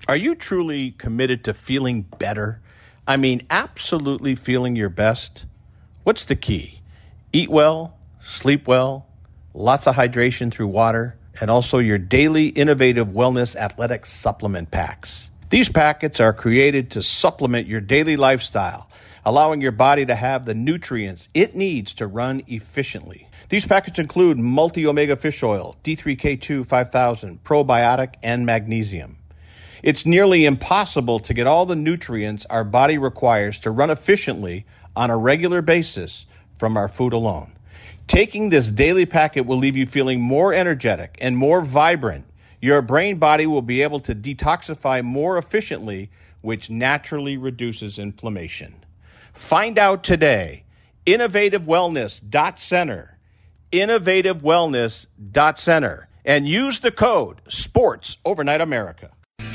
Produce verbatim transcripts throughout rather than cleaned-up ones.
Are you truly committed to feeling better? I mean, absolutely feeling your best? What's the key? Eat well, sleep well, lots of hydration through water, and also your daily innovative wellness athletic supplement packs. These packets are created to supplement your daily lifestyle, allowing your body to have the nutrients it needs to run efficiently. These packets include multi-omega fish oil, D three K two five thousand, probiotic, and magnesium. It's nearly impossible to get all the nutrients our body requires to run efficiently on a regular basis from our food alone. Taking this daily packet will leave you feeling more energetic and more vibrant. Your brain body will be able to detoxify more efficiently, which naturally reduces inflammation. Find out today. innovative wellness dot center. innovative wellness dot center. And use the code SPORTS Overnight America.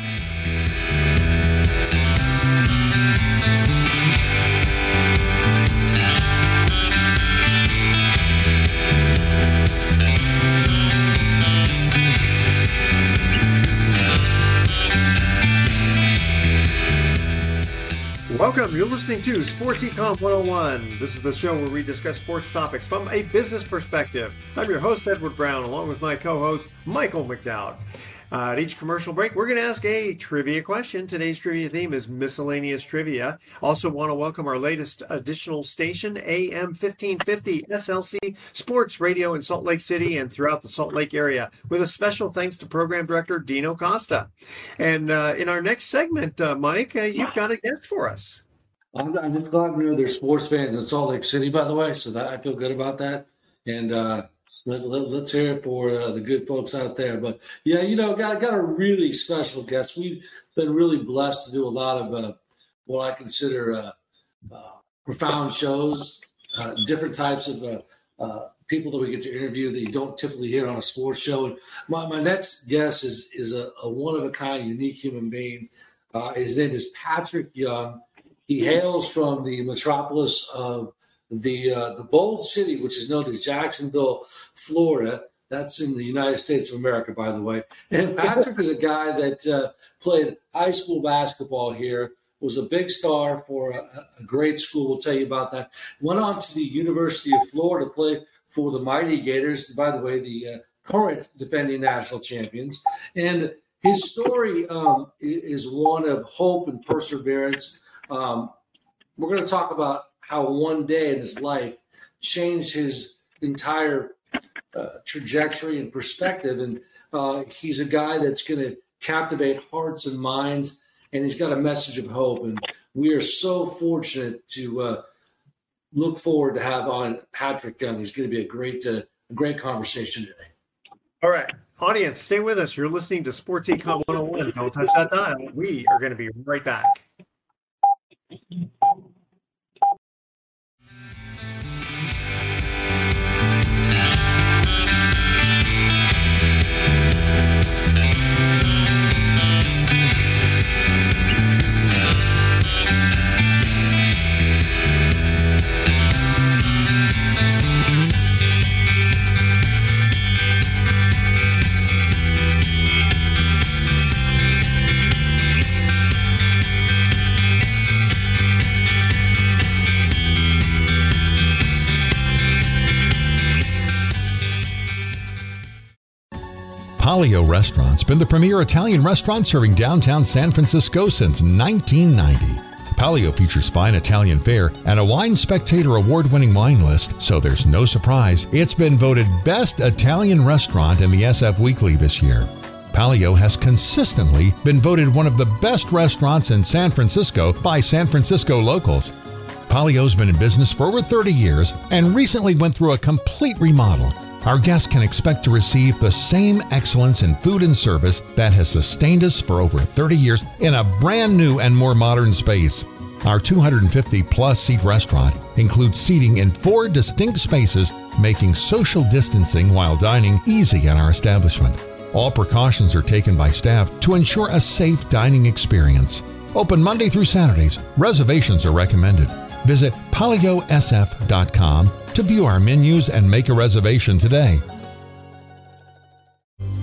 Welcome. You're listening to Sports Econ one oh one. This is the show where we discuss sports topics from a business perspective. I'm your host, Edward Brown, along with my co-host, Michael McDowd. Uh, at each commercial break, we're going to ask a trivia question. Today's trivia theme is miscellaneous trivia. Also want to welcome our latest additional station, A M fifteen fifty S L C Sports Radio in Salt Lake City and throughout the Salt Lake area, with a special thanks to Program Director Dino Costa. And uh, in our next segment, uh, Mike, uh, you've got a guest for us. I'm, I'm just glad we know there's sports fans in Salt Lake City, by the way, so that I feel good about that. And uh, let, let, let's hear it for uh, the good folks out there. But, yeah, you know, got, got a really special guest. We've been really blessed to do a lot of uh, what I consider uh, uh, profound shows, uh, different types of uh, uh, people that we get to interview that you don't typically hear on a sports show. And my, my next guest is, is a, a one-of-a-kind, unique human being. Uh, his name is Patrick Young. He hails from the metropolis of the uh, the bold city, which is known as Jacksonville, Florida. That's in the United States of America, by the way. And Patrick is a guy that uh, played high school basketball here, was a big star for a, a great school. We'll tell you about that. Went on to the University of Florida to play for the Mighty Gators, by the way, the uh, current defending national champions. And his story um, is one of hope and perseverance. Um, we're going to talk about how one day in his life changed his entire uh, trajectory and perspective. And uh, he's a guy that's going to captivate hearts and minds, and he's got a message of hope. And we are so fortunate to uh, look forward to have on Patrick Young. He's going to be a great, uh, a great conversation today. All right. Audience, stay with us. You're listening to Sports Econ one oh one. Don't touch that dial. We are going to be right back. Palio Restaurant's been the premier Italian restaurant serving downtown San Francisco since nineteen ninety. Palio features fine Italian fare and a Wine Spectator award-winning wine list, so there's no surprise it's been voted Best Italian Restaurant in the S F Weekly this year. Palio has consistently been voted one of the best restaurants in San Francisco by San Francisco locals. Palio's been in business for over thirty years and recently went through a complete remodel. Our guests can expect to receive the same excellence in food and service that has sustained us for over thirty years in a brand new and more modern space. Our two hundred fifty plus seat restaurant includes seating in four distinct spaces, making social distancing while dining easy at our establishment. All precautions are taken by staff to ensure a safe dining experience. Open Monday through Saturdays. Reservations are recommended. Visit palio s f dot com to view our menus and make a reservation today.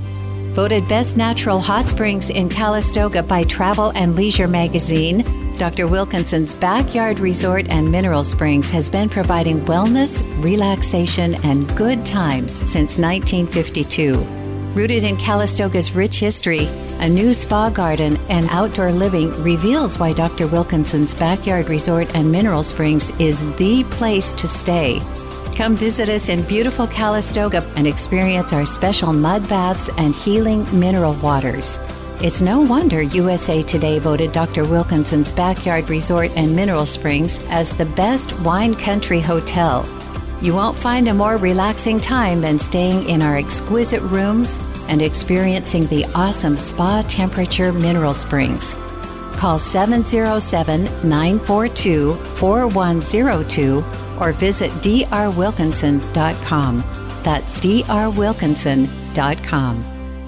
Voted Best Natural Hot Springs in Calistoga by Travel and Leisure magazine, Doctor Wilkinson's Backyard Resort and Mineral Springs has been providing wellness, relaxation, and good times since nineteen fifty-two. Rooted in Calistoga's rich history, a new spa garden and outdoor living reveals why Doctor Wilkinson's Backyard Resort and Mineral Springs is the place to stay. Come visit us in beautiful Calistoga and experience our special mud baths and healing mineral waters. It's no wonder U S A Today voted Doctor Wilkinson's Backyard Resort and Mineral Springs as the best wine country hotel. You won't find a more relaxing time than staying in our exquisite rooms and experiencing the awesome spa temperature mineral springs. Call seven oh seven, nine four two, four one oh two or visit d r wilkinson dot com. That's d r wilkinson dot com.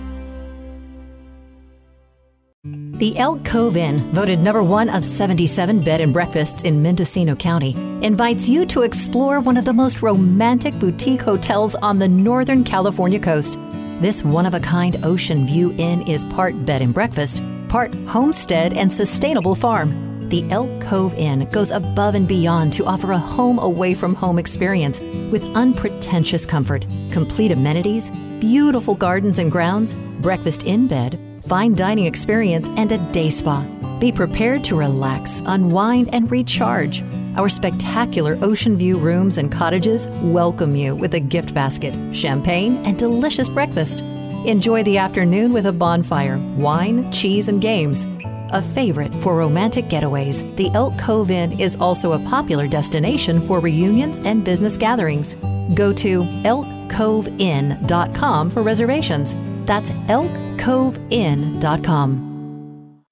The Elk Cove Inn, voted number one of seventy-seven bed and breakfasts in Mendocino County, invites you to explore one of the most romantic boutique hotels on the Northern California coast. This one-of-a-kind ocean view inn is part bed and breakfast, part homestead and sustainable farm. The Elk Cove Inn goes above and beyond to offer a home-away-from-home experience with unpretentious comfort, complete amenities, beautiful gardens and grounds, breakfast in bed, fine dining experience, and a day spa. Be prepared to relax, unwind, and recharge. Our spectacular ocean view rooms and cottages welcome you with a gift basket, champagne, and delicious breakfast. Enjoy the afternoon with a bonfire, wine, cheese, and games. A favorite for romantic getaways, the Elk Cove Inn is also a popular destination for reunions and business gatherings. Go to elk cove inn dot com for reservations. That's elk cove inn dot com.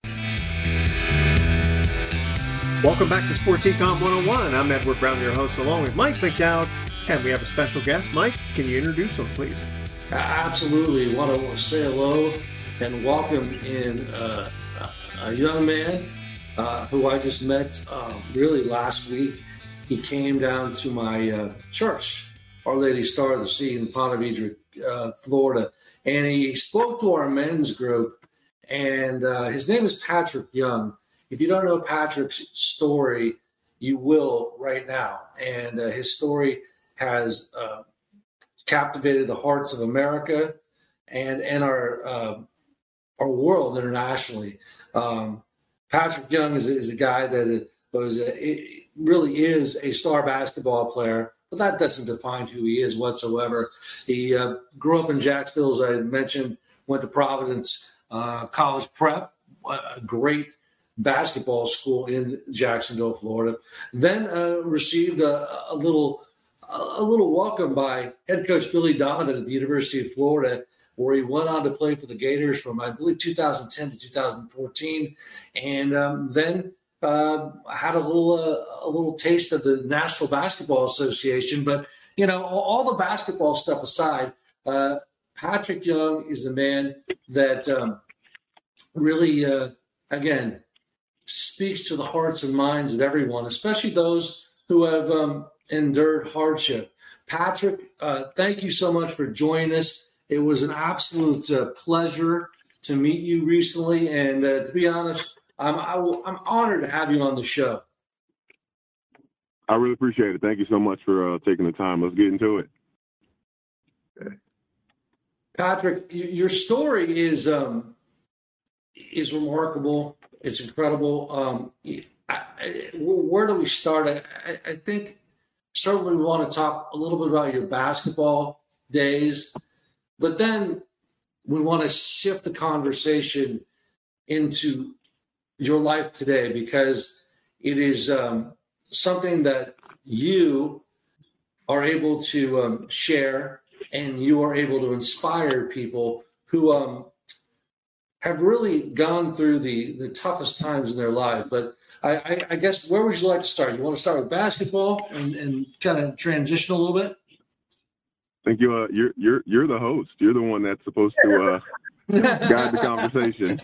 Welcome back to Sports Econ one oh one. I'm Edward Brown, your host, along with Mike McDowd, and we have a special guest. Mike, can you introduce him, please? Absolutely. Want to say hello and welcome in uh, a young man uh, who I just met um, really last week. He came down to my uh, church, Our Lady Star of the Sea in Ponte Vedra, uh, Florida, and he spoke to our men's group, and uh, his name is Patrick Young. If you don't know Patrick's story, you will right now. And uh, his story has uh, captivated the hearts of America and, and our uh, our world internationally. Um, Patrick Young is, is a guy that was a, really is a star basketball player, but that doesn't define who he is whatsoever. He uh, grew up in Jacksonville, as I mentioned, went to Providence uh, College Prep, a great basketball school in Jacksonville, Florida. Then uh, received a, a little a little welcome by head coach Billy Donovan at the University of Florida, where he went on to play for the Gators from, I believe, two thousand ten to two thousand fourteen, and um, then uh, had a little uh, a little taste of the National Basketball Association. But you know, all, all the basketball stuff aside, uh, Patrick Young is a man that um, really, uh, again, speaks to the hearts and minds of everyone, especially those who have um, endured hardship. Patrick, uh, thank you so much for joining us. It was an absolute uh, pleasure to meet you recently, and uh, to be honest, I'm I will, I'm honored to have you on the show. I really appreciate it. Thank you so much for uh, taking the time. Let's get into it. Patrick, your story is um, is remarkable. It's incredible. Um, I, I, where do we start? I, I think certainly we want to talk a little bit about your basketball days. But then we want to shift the conversation into your life today, because it is um, something that you are able to um, share, and you are able to inspire people who um, have really gone through the, the toughest times in their life. But I, I, I guess, where would you like to start? You want to start with basketball and, and kind of transition a little bit? I think you, uh, you're you're you're the host. You're the one that's supposed to uh, guide the conversation.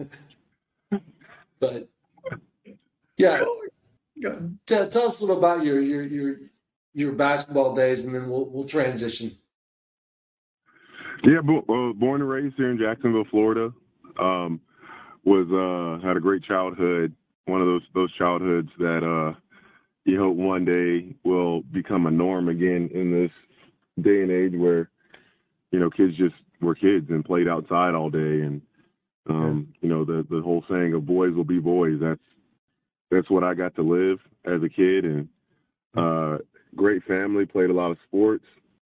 But yeah, tell, tell us a little about your your your your basketball days, and then we'll we'll transition. Yeah, bo- well, born and raised here in Jacksonville, Florida. Um, was uh, had a great childhood. One of those those childhoods that uh, you hope one day will become a norm again in this day and age where, you know, kids just were kids and played outside all day. And, um, yeah. you know, the, the whole saying of boys will be boys, that's, that's what I got to live as a kid. And uh, great family, played a lot of sports.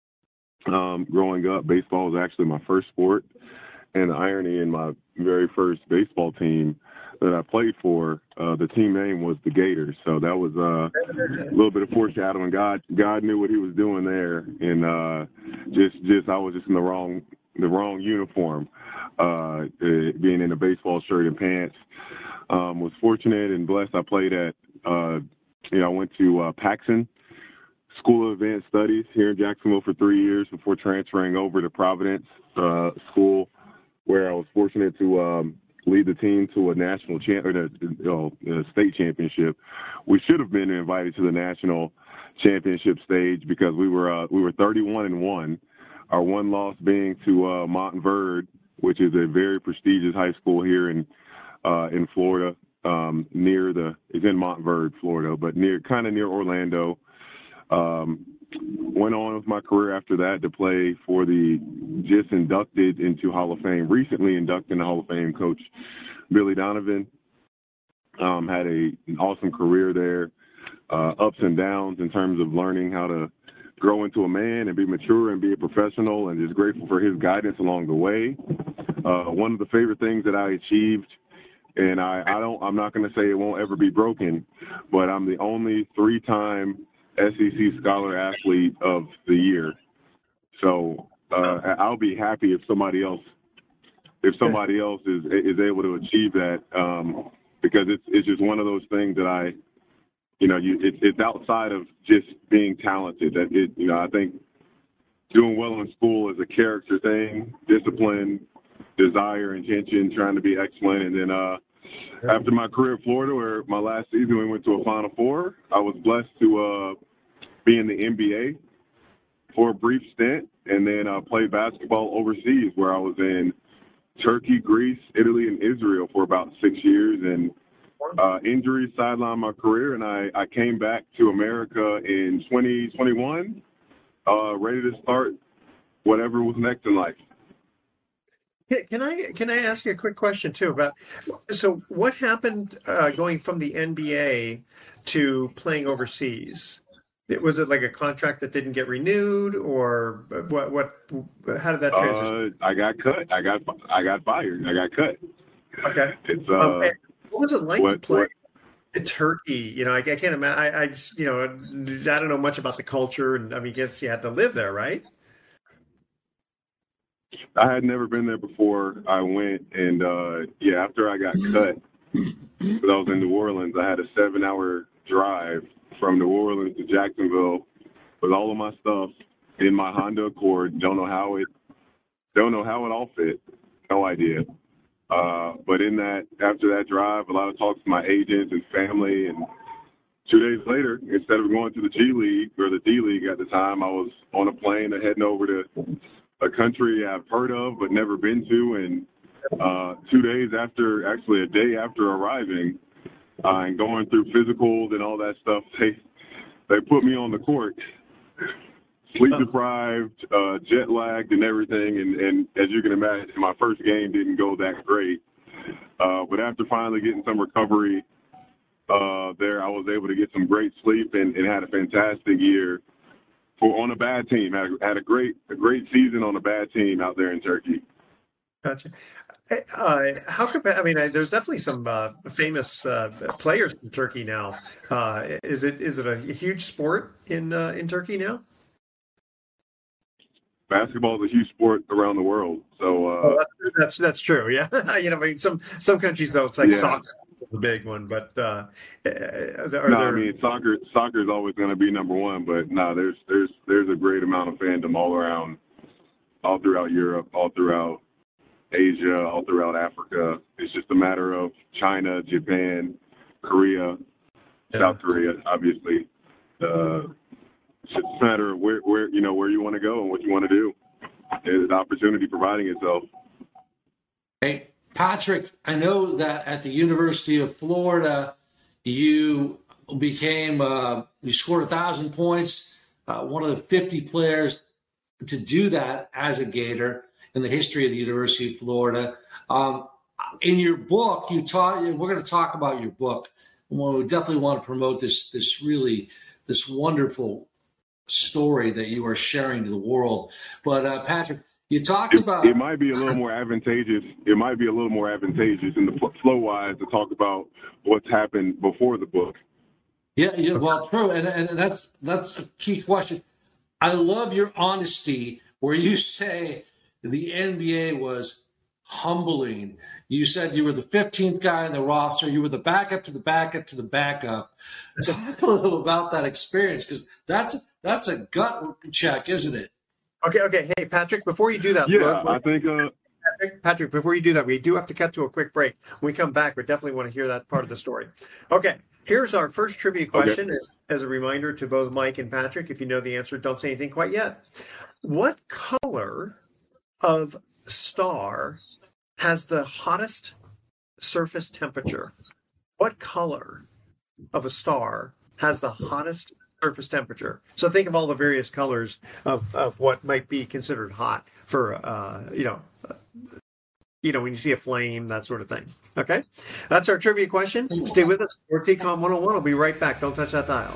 Um, growing up, baseball was actually my first sport. And the irony, in my very first baseball team that I played for, uh, the team name was the Gators. So that was uh, a little bit of foreshadowing. God, God knew what He was doing there, and uh, just, just I was just in the wrong, the wrong uniform, uh, being in a baseball shirt and pants. Um, was fortunate and blessed. I played at, uh, you know, I went to uh, Paxson School of Advanced Studies here in Jacksonville for three years before transferring over to Providence uh, School, where I was fortunate to um, lead the team to a national champ or a, you know, a state championship. We should have been invited to the national championship stage because we were uh, we were thirty-one and one. Our one loss being to uh, Montverde, which is a very prestigious high school here in uh, in Florida, um, near the it's in Montverde, Florida, but near kind of near Orlando. Um, went on with my career after that to play for the just inducted into Hall of Fame, recently inducted in the Hall of Fame, Coach Billy Donovan. Um, had a, an awesome career there, uh, ups and downs in terms of learning how to grow into a man and be mature and be a professional, and just grateful for his guidance along the way. Uh, one of the favorite things that I achieved, and I, I don't, I'm not going to say it won't ever be broken, but I'm the only three-time S E C Scholar Athlete of the Year. So uh, I'll be happy if somebody else, if somebody else is is able to achieve that, um, because it's it's just one of those things that I, you know, you it, it's outside of just being talented. That it, you know, I think doing well in school is a character thing, discipline, desire, intention, trying to be excellent, and then. Uh, After my career in Florida, where my last season we went to a Final Four, I was blessed to uh, be in the N B A for a brief stint, and then uh, play basketball overseas, where I was in Turkey, Greece, Italy, and Israel for about six years. And uh, injuries sidelined my career, and I, I came back to America in twenty twenty-one, uh, ready to start whatever was next in life. Can I can I ask you a quick question too about so what happened uh, going from the N B A to playing overseas? It, was it like a contract that didn't get renewed, or what? What? How did that transition? Uh, I got cut. I got I got fired. I got cut. Okay. It's uh. Um, what was it like what, to play what? in Turkey? You know, I, I can't imagine. I, I just, you know, I don't know much about the culture, and I mean, I guess you had to live there, right? I had never been there before. I went, and uh, yeah, after I got cut, because I was in New Orleans, I had a seven-hour drive from New Orleans to Jacksonville with all of my stuff in my Honda Accord. Don't know how it, don't know how it all fit. No idea. Uh, but in that, after that drive, a lot of talks to my agents and family, and two days later, instead of going to the G League or the D League at the time, I was on a plane and heading over to a country I've heard of but never been to, and uh, two days after, actually a day after arriving uh, and going through physicals and all that stuff, they they put me on the court, sleep deprived, uh, jet lagged, and everything. And, and as you can imagine, my first game didn't go that great. Uh, but after finally getting some recovery uh, there, I was able to get some great sleep and, and had a fantastic year. For on a bad team, had a, had a great a great season on a bad team out there in Turkey. Gotcha. Uh, how could I mean? There's definitely some uh, famous uh, players in Turkey now. Uh, is it is it a huge sport in uh, in Turkey now? Basketball is a huge sport around the world. So uh, oh, that's that's true. Yeah, you know, I mean, some some countries though it's like yeah. soccer. The big one, but uh, are no, there... I mean soccer. Soccer is always going to be number one, but no, there's there's there's a great amount of fandom all around, all throughout Europe, all throughout Asia, all throughout Africa. It's just a matter of China, Japan, Korea, yeah. South Korea, obviously. Uh, it's just a matter of where where you know where you want to go and what you want to do. the opportunity providing itself. Hey, Patrick, I know that at the University of Florida, you became, uh, you scored a thousand points, uh, one of the fifty players to do that as a Gator in the history of the University of Florida. Um, in your book, you taught, we're going to talk about your book. Well, we definitely want to promote this, this really, this wonderful story that you are sharing to the world. But uh, Patrick, you talked it, about it might be a little more advantageous. It might be a little more advantageous in the flow wise to talk about what's happened before the book. Yeah, yeah, well, true, and and that's that's a key question. I love your honesty where you say the N B A was humbling. You said you were the fifteenth guy in the roster. You were the backup to the backup to the backup. Talk a little about that experience, because that's that's a gut check, isn't it? Okay, okay. Hey, Patrick, before you do that, Yeah, look, I think. Uh, Patrick, Patrick, before you do that, we do have to cut to a quick break. When we come back, we definitely want to hear that part of the story. Okay, here's our first trivia question. Okay. As a reminder to both Mike and Patrick, if you know the answer, don't say anything quite yet. What color of star has the hottest surface temperature? What color of a star has the hottest surface temperature? So think of all the various colors of, of what might be considered hot for, uh, you know, uh, you know, when you see a flame, that sort of thing. Okay, that's our trivia question. Stay with us. Sports Econ one oh one. We'll be right back. Don't touch that dial.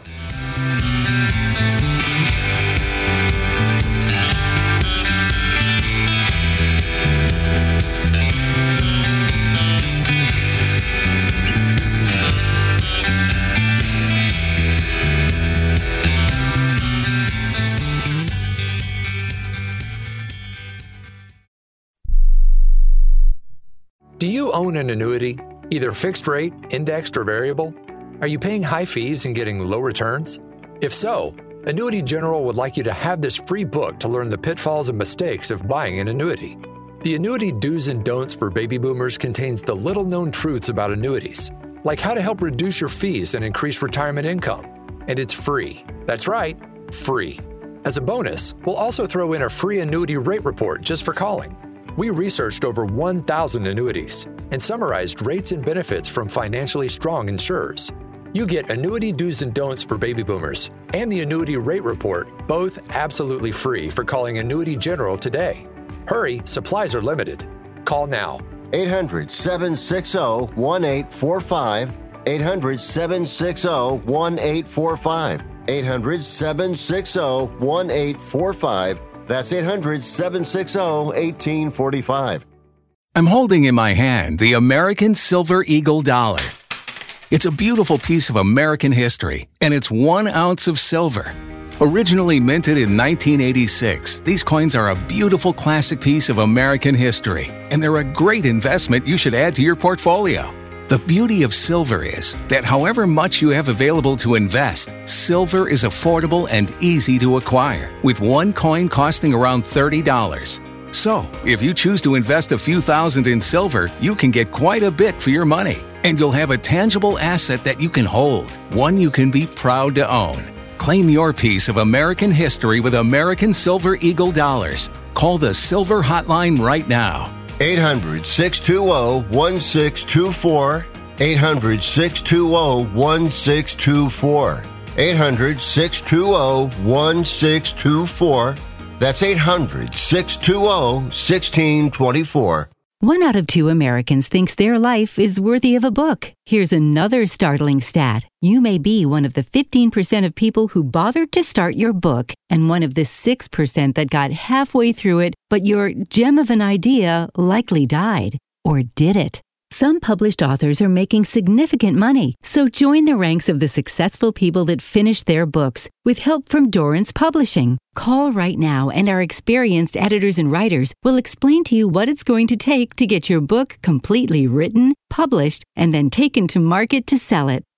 Do you own an annuity, either fixed rate, indexed, or variable? Are you paying high fees and getting low returns? If so, Annuity General would like you to have this free book to learn the pitfalls and mistakes of buying an annuity. The Annuity Do's and Don'ts for Baby Boomers contains the little-known truths about annuities, like how to help reduce your fees and increase retirement income. And it's free. That's right, free. As a bonus, we'll also throw in a free annuity rate report just for calling. We researched over one thousand annuities and summarized rates and benefits from financially strong insurers. You get Annuity Do's and Don'ts for Baby Boomers and the Annuity Rate Report, both absolutely free for calling Annuity General today. Hurry, supplies are limited. Call now. eight hundred, seven six zero, one eight four five. eight hundred, seven six zero, one eight four five. eight hundred, seven six zero, one eight four five. That's eight hundred, seven six zero, one eight four five. I'm holding in my hand the American Silver Eagle dollar. It's a beautiful piece of American history, and it's one ounce of silver. Originally minted in nineteen eighty-six, these coins are a beautiful classic piece of American history, and they're a great investment you should add to your portfolio. The beauty of silver is that however much you have available to invest, silver is affordable and easy to acquire, with one coin costing around thirty dollars. So, if you choose to invest a few thousand in silver, you can get quite a bit for your money, and you'll have a tangible asset that you can hold, one you can be proud to own. Claim your piece of American history with American Silver Eagle dollars. Call the Silver Hotline right now. eight hundred, six two zero, one six two four. eight hundred, six two zero, one six two four. eight hundred, six two zero, one six two four. That's eight hundred, six two zero, one six two four. One out of two Americans thinks their life is worthy of a book. Here's another startling stat. You may be one of the fifteen percent of people who bothered to start your book and one of the six percent that got halfway through it, but your gem of an idea likely died. Or did it? Some published authors are making significant money, so join the ranks of the successful people that finished their books with help from Dorrance Publishing. Call right now and our experienced editors and writers will explain to you what it's going to take to get your book completely written, published, and then taken to market to sell it.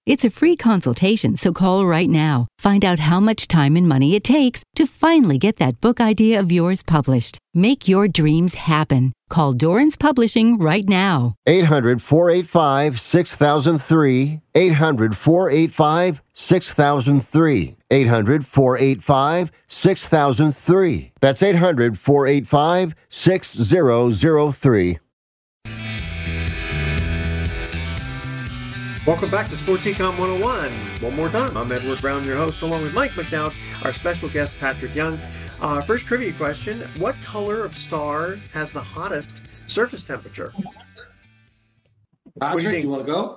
It's a free consultation, so call right now. Find out how much time and money it takes to finally get that book idea of yours published. Make your dreams happen. Call Dorrance Publishing right now. eight hundred, four eight five, six thousand three. eight hundred, four eight five, six thousand three. eight hundred, four eight five, six thousand three. That's eight hundred, four eight five, six thousand three. Welcome back to Sports Econ one oh one. One more time, I'm Edward Brown, your host, along with Mike McDowd, our special guest, Patrick Young. Uh, first trivia question, what color of star has the hottest surface temperature? Patrick, you, you want to go?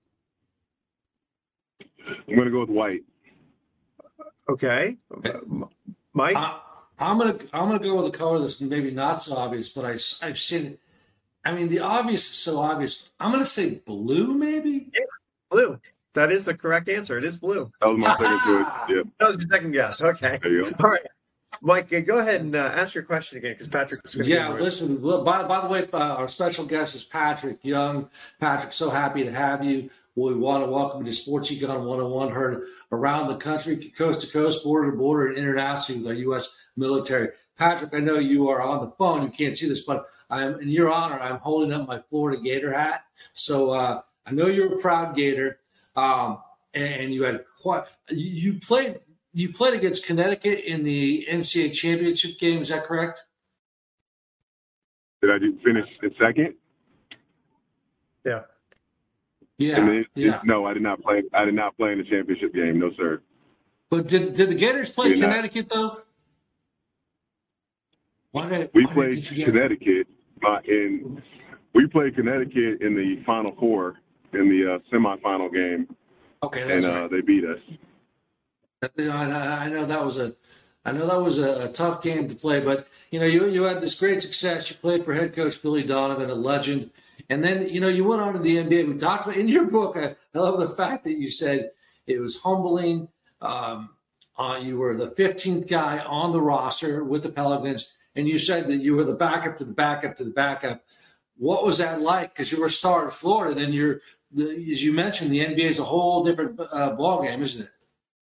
I'm going to go with white. Okay. Mike? I, I'm going to I'm gonna go with a color that's maybe not so obvious, but I, I've seen it. I mean, the obvious is so obvious. I'm going to say blue, maybe? Yeah, blue. That is the correct answer. It is blue. That was my second choice. Yep. That was your second guess. Okay. There you go. All right. Mike, go ahead and uh, ask your question again, because Patrick was going to Yeah, listen, by, by the way, uh, our special guest is Patrick Young. Patrick, so happy to have you. We want to welcome you to Sports Econ one oh one, heard around the country, coast to coast, border to border, and internationally with our U S military. Patrick, I know you are on the phone. You can't see this, but I'm in your honor. I'm holding up my Florida Gator hat. So uh, I know you're a proud Gator, um, and you had quite. You, you played. You played against Connecticut in the N C double A championship game. Is that correct? Did I do, finish in second? Yeah. Yeah. And then, yeah. No, I did not play. I did not play in the championship game. No, sir. But did did the Gators play Did Connecticut not. though? Why did, we why played did you Connecticut uh, in. We played Connecticut in the Final Four in the uh, semifinal game. Okay, that's and uh, right. they beat us. I, I know that was a, I know that was a, a tough game to play, but you know you you had this great success. You played for head coach Billy Donovan, a legend, and then you know you went on to the N B A. We talked about in your book. I, I love the fact that you said it was humbling. Um, uh, you were the fifteenth guy on the roster with the Pelicans, and you said that you were the backup to the backup to the backup. What was that like? Because you were a star in Florida. Then you're, the, as you mentioned, the N B A is a whole different uh, ball game, isn't it?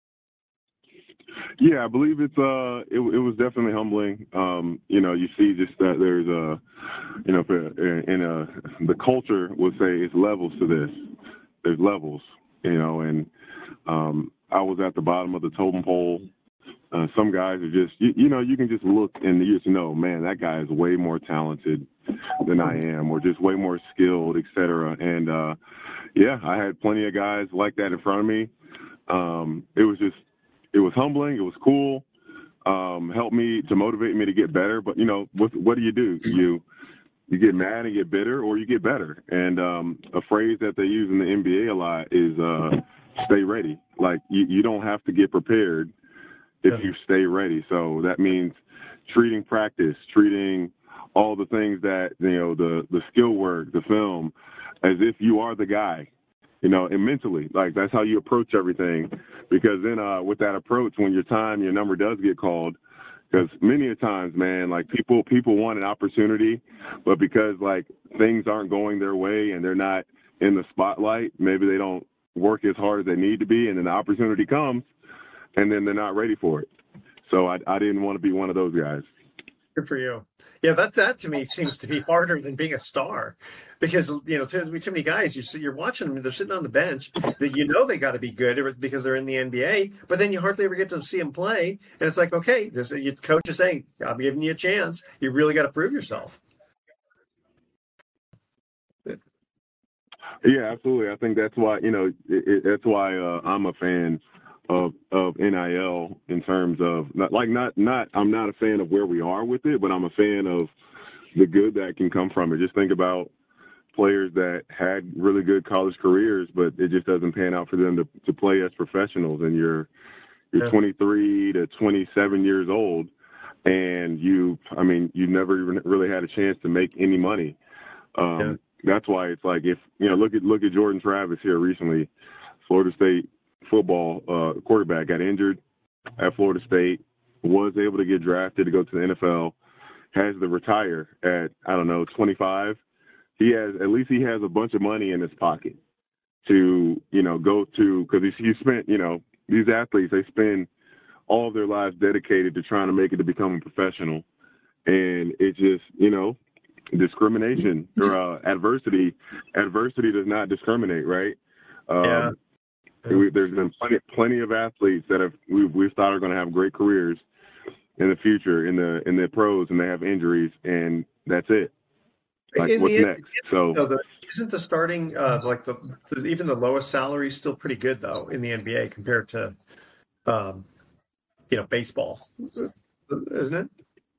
Yeah, I believe it's uh, it, it was definitely humbling. Um, you know, you see just that there's a, you know, in a the culture would say it's levels to this. There's levels, you know, and um, I was at the bottom of the totem pole. Uh, some guys are just, you, you know, you can just look and you just know, man, that guy is way more talented than I am, or just way more skilled, et cetera. And uh, yeah, I had plenty of guys like that in front of me. Um, it was just. It was humbling. It was cool. Um, helped me to motivate me to get better. But, you know, what, what do you do? You you get mad and get bitter, or you get better. And um, a phrase that they use in the N B A a lot is uh, stay ready. Like, you, you don't have to get prepared if yeah. you stay ready. So that means treating practice, treating all the things that, you know, the, the skill work, the film, as if you are the guy. You know, and mentally, like that's how you approach everything. Because then uh, with that approach, when your time, your number does get called, because many a times, man, like people people want an opportunity, but because like things aren't going their way and they're not in the spotlight, maybe they don't work as hard as they need to be, and then the opportunity comes, and then they're not ready for it. So I, I didn't want to be one of those guys. Good for you. Yeah, that that to me seems to be harder than being a star, because you know too, too many guys you see you're watching them, they're sitting on the bench, that you know they got to be good because they're in the N B A, but then you hardly ever get to see them play, and it's like, okay, this your coach is saying, I'm giving you a chance, you really got to prove yourself. Yeah, absolutely. I think that's why you know it, it, that's why uh, I'm a fan of of N I L in terms of not, like not not I'm not a fan of where we are with it, but I'm a fan of the good that can come from it. Just think about players that had really good college careers, but it just doesn't pan out for them to, to play as professionals. And you're you're yeah. twenty-three to twenty-seven years old, and you I mean you never even really had a chance to make any money. Um, yeah. That's why it's like if you know look at look at Jordan Travis here recently, Florida State football uh, quarterback got injured at Florida State, was able to get drafted to go to the N F L, has to retire at, I don't know, twenty-five. He has, at least he has a bunch of money in his pocket. to, you know, go to, because you spent, you know, these athletes, they spend all of their lives dedicated to trying to make it to become a professional. And it just, you know, discrimination or uh, adversity, adversity does not discriminate, right? Um, yeah. we, there's been plenty, plenty of athletes that have we've, we've thought are going to have great careers in the future in the in the pros, and they have injuries, and that's it. Like, in what's the, next? So, no, the, isn't the starting uh, like the, the even the lowest salary is still pretty good though in the N B A compared to, um, you know, baseball, isn't it?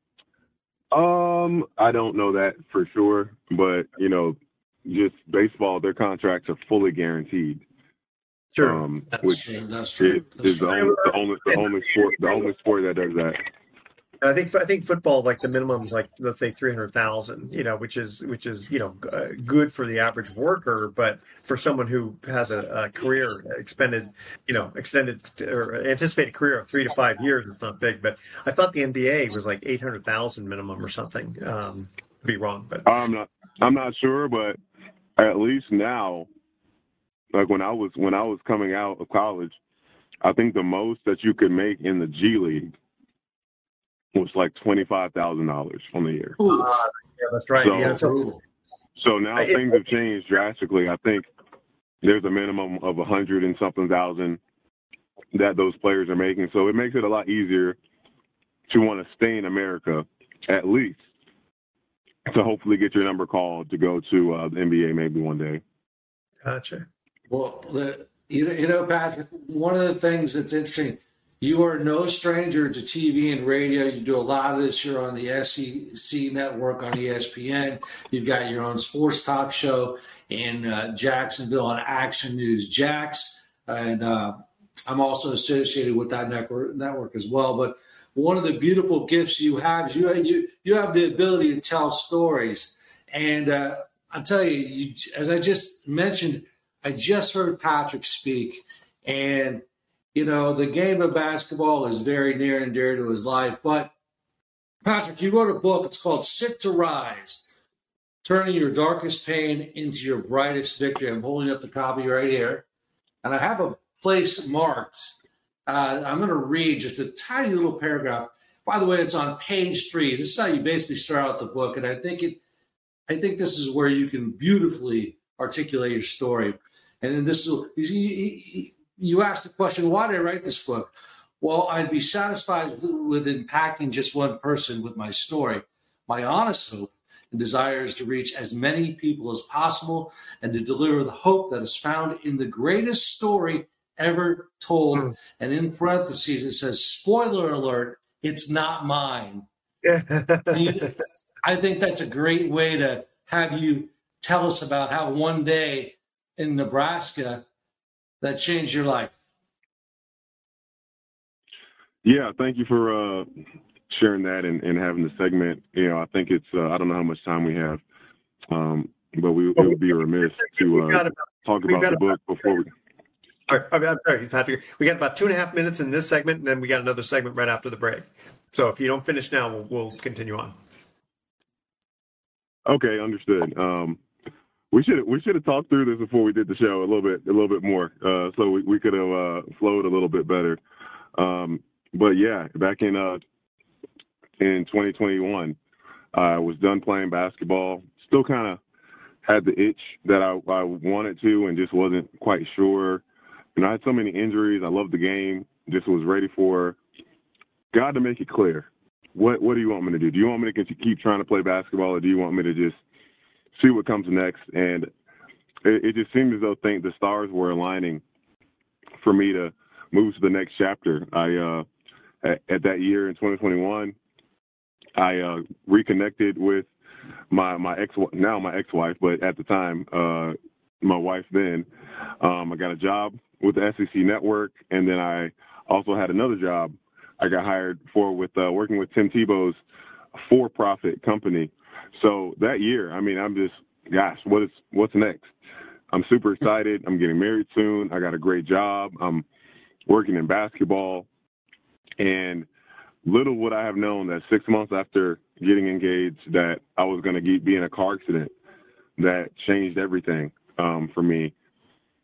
Um, I don't know that for sure, but you know, just baseball, their contracts are fully guaranteed. Sure, um, that's which true. That's true. is, That's is the, only, the only the only sport the only sport that does that. And I think I think football, like the minimum is like, let's say three hundred thousand, you know, which is which is you know uh, good for the average worker, but for someone who has a, a career expended, you know, extended or anticipated career of three to five years, it's not big. But I thought the N B A was like eight hundred thousand minimum or something. Um, could be wrong, but I'm not I'm not sure, but at least now, like when I was when I was coming out of college, I think the most that you could make in the G League was like twenty-five thousand dollars on the year. Uh, yeah, that's right. So, yeah, so, so now it, things have changed drastically. I think there's a minimum of a hundred and something thousand that those players are making. So it makes it a lot easier to want to stay in America, at least, to hopefully get your number called to go to uh, the N B A maybe one day. Gotcha. Well, the, you, you know, Patrick, one of the things that's interesting, you are no stranger to T V and radio. You do a lot of this. You're on the S E C network on E S P N. You've got your own sports talk show in uh, Jacksonville on Action News Jax. And uh, I'm also associated with that network, network as well. But one of the beautiful gifts you have is you, you, you have the ability to tell stories. And uh, I'll tell you, you, as I just mentioned, I just heard Patrick speak. And you know, the game of basketball is very near and dear to his life. But, Patrick, you wrote a book. It's called Sit to Rise, Turning Your Darkest Pain into Your Brightest Victory. I'm holding up the copy right here. And I have a place marked. Uh, I'm going to read just a tiny little paragraph. By the way, it's on page three. This is how you basically start out the book. And I think it, I think this is where you can beautifully articulate your story. And then this is – you, you asked the question, why did I write this book? Well, I'd be satisfied with impacting just one person with my story. My honest hope and desire is to reach as many people as possible and to deliver the hope that is found in the greatest story ever told. Mm. And in parentheses, it says, spoiler alert, it's not mine. I think that's a great way to have you tell us about how one day in Nebraska that changed your life. Yeah, thank you for uh, sharing that and, and having the segment. You know, I think it's, uh, I don't know how much time we have, um, but we, it would be remiss to uh, about, talk about the book about, before we. All right, I'm sorry, Patrick. We got about two and a half minutes in this segment, and then we got another segment right after the break. So if you don't finish now, we'll, we'll continue on. Okay, understood. Um, We should we should have talked through this before we did the show a little bit a little bit more, uh, so we, we could have uh, flowed a little bit better. Um, but yeah, back in uh, in twenty twenty-one, I was done playing basketball. Still kind of had the itch that I, I wanted to, and just wasn't quite sure. You know, I had so many injuries. I loved the game. Just was ready for God to make it clear. What what do you want me to do? Do you want me to keep trying to play basketball, or do you want me to just see what comes next? And it, it just seemed as though think the stars were aligning for me to move to the next chapter. I, uh, at, at that year in twenty twenty-one, I uh, reconnected with my, my ex, now my ex-wife, but at the time, uh, my wife then. Um, I got a job with the S E C network, and then I also had another job I got hired for with uh, working with Tim Tebow's for-profit company. So that year, I mean, I'm just, gosh, what is what's next? I'm super excited. I'm getting married soon. I got a great job. I'm working in basketball. And little would I have known that six months after getting engaged that I was going to be in a car accident that changed everything um, for me.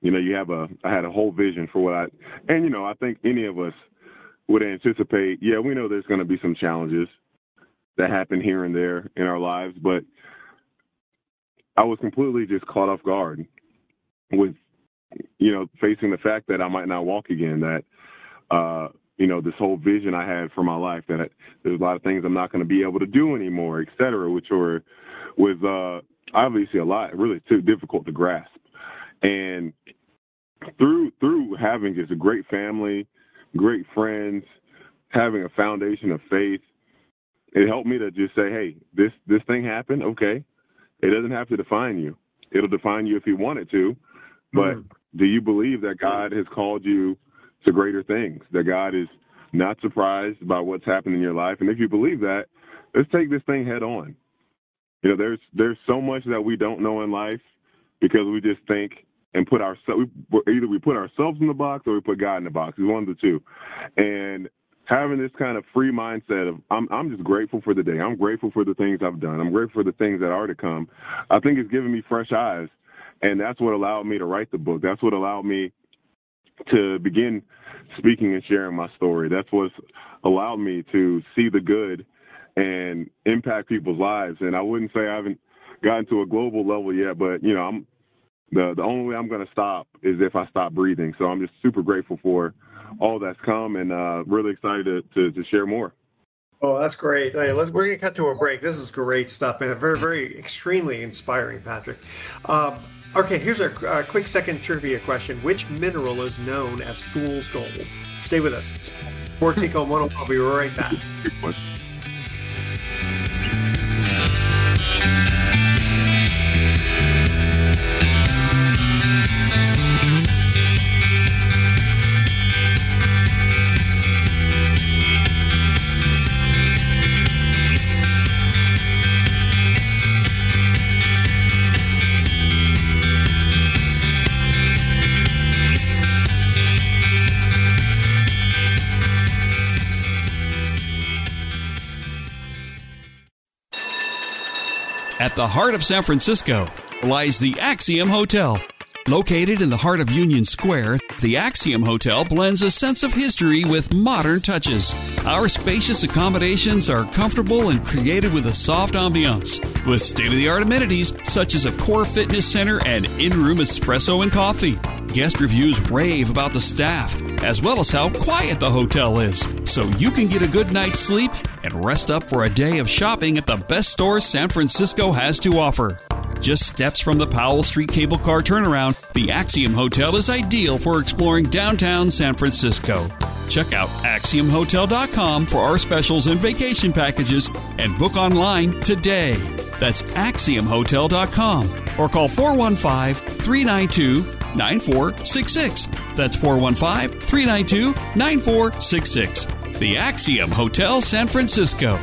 you know, you have a, I had a whole vision for what I, and, you know, I think any of us would anticipate, yeah, we know there's going to be some challenges that happen here and there in our lives, but I was completely just caught off guard with, you know, facing the fact that I might not walk again, that, uh, you know, this whole vision I had for my life, that it, there's a lot of things I'm not going to be able to do anymore, et cetera, which were, was uh, obviously a lot, really too difficult to grasp. And through through having just a great family, great friends, having a foundation of faith, it helped me to just say, hey, this, this thing happened, okay. It doesn't have to define you. It'll define you if you want it to, but mm. do you believe that God has called you to greater things, that God is not surprised by what's happened in your life? And if you believe that, let's take this thing head on. You know, there's there's so much that we don't know in life because we just think and put ourselves, either we put ourselves in the box or we put God in the box. It's one of the two. And having this kind of free mindset of, I'm I'm just grateful for the day. I'm grateful for the things I've done. I'm grateful for the things that are to come. I think it's given me fresh eyes. And that's what allowed me to write the book. That's what allowed me to begin speaking and sharing my story. That's what's allowed me to see the good and impact people's lives. And I wouldn't say I haven't gotten to a global level yet, but, you know, I'm the, the only way I'm going to stop is if I stop breathing. So I'm just super grateful for all that's come and uh, really excited to, to, to share more. Oh, that's great. Hey, let's, we're going to cut to a break. This is great stuff and very, very extremely inspiring, Patrick. Um, okay, here's a, a quick second trivia question. Which mineral is known as fool's gold? Stay with us. Sports Econ one oh one. I'll be right back. At the heart of San Francisco lies the Axiom Hotel. Located in the heart of Union Square, the Axiom Hotel blends a sense of history with modern touches. Our spacious accommodations are comfortable and created with a soft ambiance, with state-of-the-art amenities such as a core fitness center and in-room espresso and coffee. Guest reviews rave about the staff, as well as how quiet the hotel is, so you can get a good night's sleep and rest up for a day of shopping at the best stores San Francisco has to offer. Just steps from the Powell Street cable car turnaround, the Axiom Hotel is ideal for exploring downtown San Francisco. Check out axiom hotel dot com for our specials and vacation packages and book online today. That's axiom hotel dot com or call four one five, three nine two, nine four six six. That's four one five, three nine two, nine four six six. The Axiom Hotel San Francisco.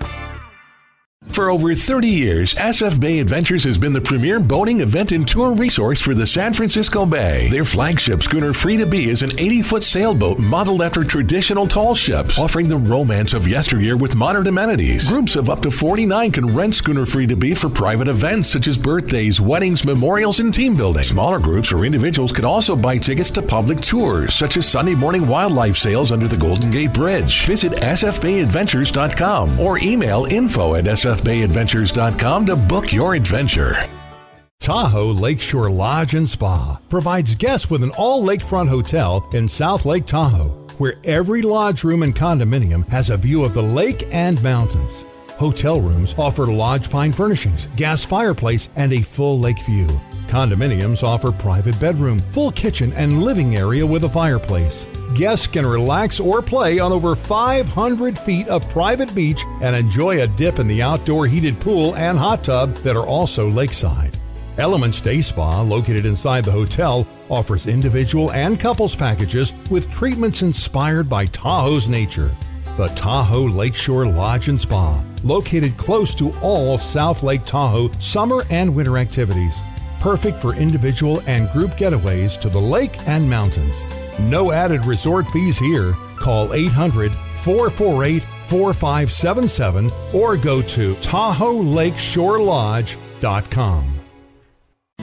For over thirty years, S F Bay Adventures has been the premier boating event and tour resource for the San Francisco Bay. Their flagship schooner Free to Be is an eighty-foot sailboat modeled after traditional tall ships, offering the romance of yesteryear with modern amenities. Groups of up to forty-nine can rent schooner Free to Be for private events such as birthdays, weddings, memorials, and team building. Smaller groups or individuals could also buy tickets to public tours, such as Sunday morning wildlife sales under the Golden Gate Bridge. Visit s f bay adventures dot com or email info at s f bay adventures dot com to book your adventure. Tahoe Lakeshore Lodge and Spa provides guests with an all-lakefront hotel in South Lake Tahoe, where every lodge room and condominium has a view of the lake and mountains. Hotel rooms offer lodge pine furnishings, gas fireplace, and a full lake view. Condominiums offer private bedroom, full kitchen, and living area with a fireplace. Guests can relax or play on over five hundred feet of private beach and enjoy a dip in the outdoor heated pool and hot tub that are also lakeside. Elements Day Spa, located inside the hotel, offers individual and couples packages with treatments inspired by Tahoe's nature. The Tahoe Lakeshore Lodge and Spa, located close to all of South Lake Tahoe summer and winter activities. Perfect for individual and group getaways to the lake and mountains. No added resort fees here. Call eight hundred, four four eight, four five seven seven or go to tahoe lake shore lodge dot com.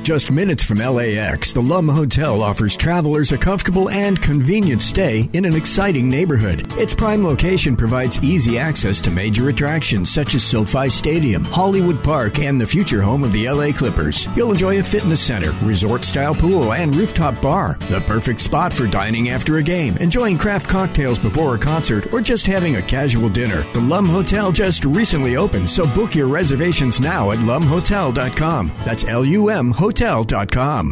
Just minutes from L A X, the Lum Hotel offers travelers a comfortable and convenient stay in an exciting neighborhood. Its prime location provides easy access to major attractions such as SoFi Stadium, Hollywood Park, and the future home of the L A Clippers. You'll enjoy a fitness center, resort-style pool, and rooftop bar. The perfect spot for dining after a game, enjoying craft cocktails before a concert, or just having a casual dinner. The Lum Hotel just recently opened, so book your reservations now at lum hotel dot com. That's L U M hotel dot com.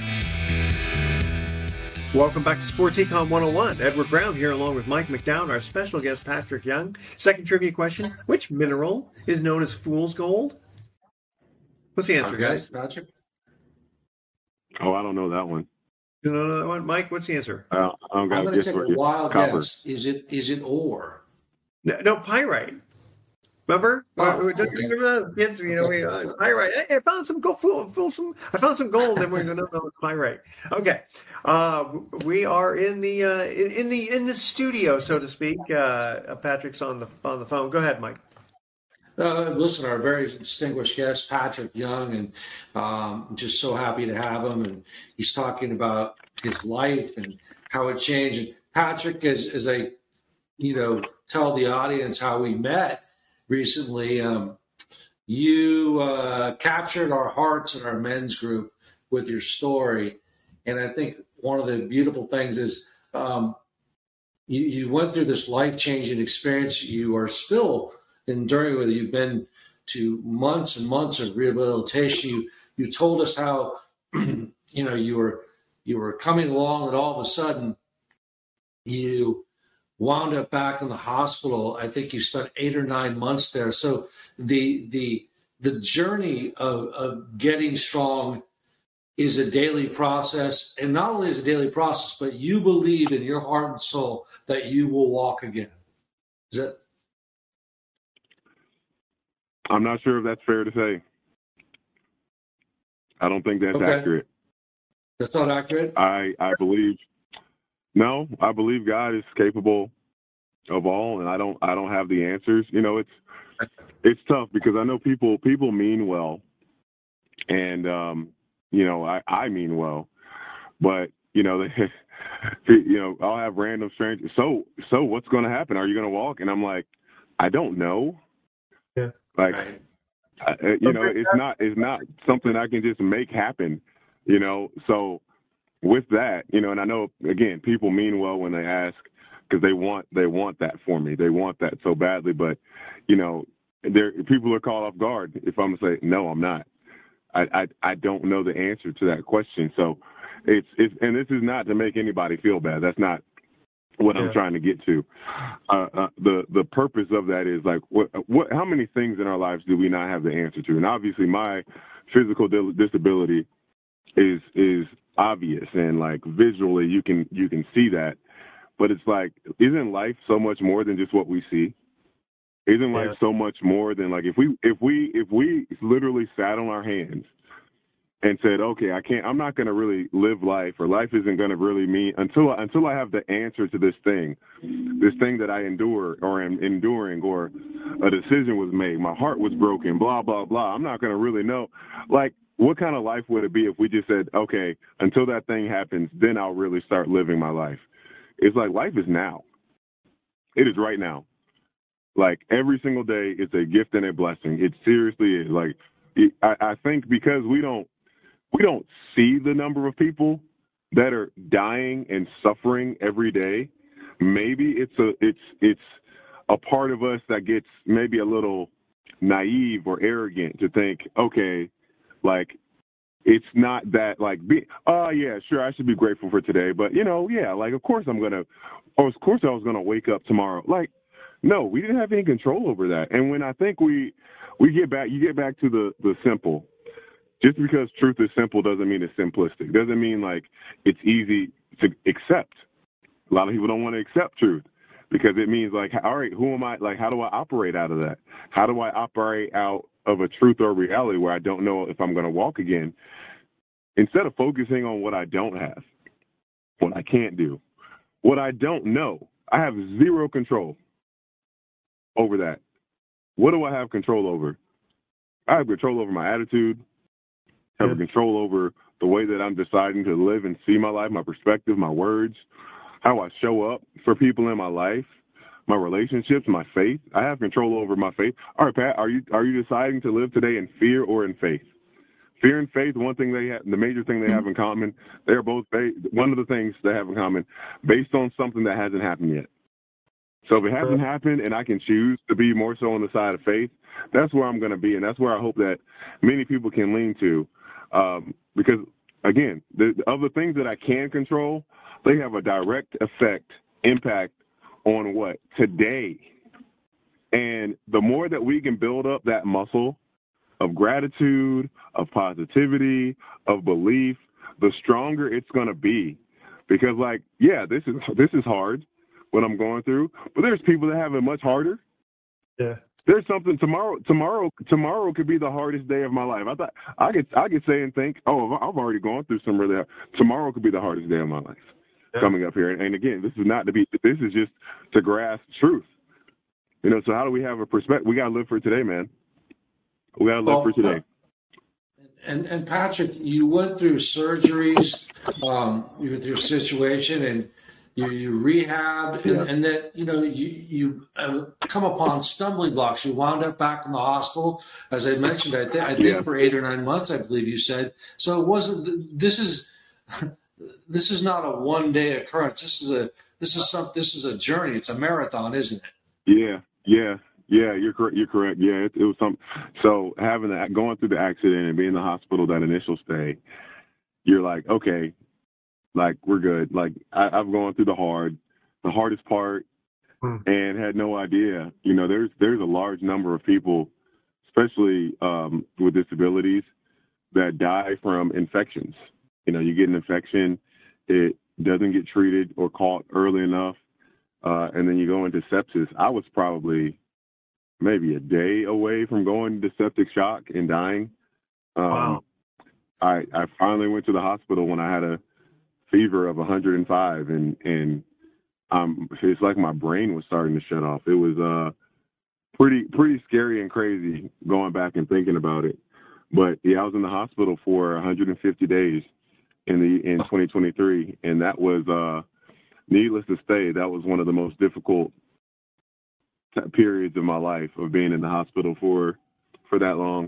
Welcome back to Sports Econ one oh one. Edward Brown here along with Mike McDowell, our special guest Patrick Young. Second trivia question, which mineral is known as fool's gold? What's the answer, Okay, guys? Patrick? Oh, I don't know that one. You don't know that one? Mike, what's the answer? Uh, I don't got I'm a going to guess take for a you. wild Copper. guess. Is it is it ore? No, no pyrite. Remember? Oh, Uh, don't you remember that as kids? You know, we, uh, pyrite. Hey, I found some gold. Fool, fool, some, I found some gold, and we're going to know it's pyrite. Okay, uh, we are in the uh, in, in the in the studio, so to speak. Uh, Patrick's on the on the phone. Go ahead, Mike. Uh, listen, our very distinguished guest, Patrick Young, and um, I'm just so happy to have him. And he's talking about his life and how it changed. And Patrick, as as I, you know, tell the audience how we met recently, um, you uh, captured our hearts in our men's group with your story. And I think one of the beautiful things is um, you, you went through this life-changing experience. You are still enduring with it. You've been to months and months of rehabilitation. You you told us how you know you were you were coming along, and all of a sudden you wound up back in the hospital. I think you spent eight or nine months there. So the the the journey of, of getting strong is a daily process. And not only is it a daily process, but you believe in your heart and soul that you will walk again. Is that? I'm not sure if that's fair to say. I don't think that's Okay. accurate. That's not accurate? I, I believe no, I believe God is capable of all, and I don't I don't have the answers. You know, it's it's tough because I know people people mean well, and um, you know, I, I mean well, but you know, they, you know, I'll have random strangers. So so what's going to happen? Are you going to walk? And I'm like, I don't know. Yeah. Like, I, you know, it's not it's not something I can just make happen. You know, so with that, you know, and I know again, people mean well when they ask because they want they want that for me. They want that so badly, but you know, there people are caught off guard if I'm gonna say no, I'm not. I, I I don't know the answer to that question. So it's it's and this is not to make anybody feel bad. That's not what Yeah. I'm trying to get to. Uh, uh, the the purpose of that is like what what how many things in our lives do we not have the answer to? And obviously, my physical di- disability is is obvious and like visually you can you can see that. But it's like, isn't life so much more than just what we see? Isn't life Yeah. so much more than like if we if we if we literally sat on our hands and said, okay, I can't, I'm not going to really live life, or life isn't going to really mean until until I have the answer to this thing, this thing that I endure or am enduring, or a decision was made, my heart was broken, blah blah blah. I'm not going to really know. Like, what kind of life would it be if we just said, okay, until that thing happens, then I'll really start living my life? It's like life is now. It is right now. Like every single day, it's a gift and a blessing. It seriously is. Like it, I, I think because we don't we don't see the number of people that are dying and suffering every day. Maybe it's a it's it's a part of us that gets maybe a little naive or arrogant to think, okay, like it's not that like be oh yeah, sure, I should be grateful for today, but you know, yeah, like of course I'm gonna or of course I was gonna wake up tomorrow. Like, no, we didn't have any control over that. And when I think we we get back you get back to the, the simple. Just because truth is simple doesn't mean it's simplistic. Doesn't mean like it's easy to accept. A lot of people don't want to accept truth because it means like, all right, who am I? Like, how do I operate out of that? How do I operate out of a truth or reality where I don't know if I'm going to walk again? Instead of focusing on what I don't have, what I can't do, what I don't know, I have zero control over that. What do I have control over? I have control over my attitude. having yeah. control over the way that I'm deciding to live and see my life, my perspective, my words, how I show up for people in my life, my relationships, my faith. I have control over my faith. All right, Pat, are you are you deciding to live today in fear or in faith? Fear and faith, one thing they have, the major thing they have in common, they're both, one of the things they have in common, based on something that hasn't happened yet. So if it hasn't happened and I can choose to be more so on the side of faith, that's where I'm going to be. And that's where I hope that many people can lean to. Um, because, again, the, of the things that I can control, they have a direct effect, impact on what? Today. And the more that we can build up that muscle of gratitude, of positivity, of belief, the stronger it's going to be. Because, like, yeah, this is this is hard what I'm going through, but there's people that have it much harder. Yeah. There's something tomorrow. Tomorrow, tomorrow could be the hardest day of my life. I thought I could I could say and think, oh, I've already gone through some really hard. Tomorrow could be the hardest day of my life. Yeah. Coming up here, and again, this is not to be. This is just to grasp truth. You know. So how do we have a perspective? We gotta live for today, man. We gotta live well, for today. And and Patrick, you went through surgeries um, with your situation, and you you rehabbed, and, yeah. and then you know you you uh, come upon stumbling blocks. You wound up back in the hospital, as I mentioned. I, th- I think yeah. for eight or nine months, I believe you said. So it wasn't. This is this is not a one day occurrence. This is a this is some this is a journey. It's a marathon, isn't it? Yeah, yeah. Yeah, you're correct. You're correct. Yeah, it, it was some. So having that, going through the accident and being in the hospital, that initial stay, you're like, okay, like we're good. Like I, I've gone through the hard, the hardest part, hmm. and had no idea. You know, there's there's a large number of people, especially um, with disabilities, that die from infections. You know, you get an infection, it doesn't get treated or caught early enough, uh, and then you go into sepsis. I was probably maybe a day away from going to septic shock and dying. Um, wow. I, I finally went to the hospital when I had a fever of one hundred five, and, and um, it's like my brain was starting to shut off. It was uh, pretty, pretty scary and crazy going back and thinking about it. But yeah, I was in the hospital for one hundred fifty days in the, in twenty twenty-three. And that was, uh, needless to say, that was one of the most difficult periods of my life, of being in the hospital for for that long.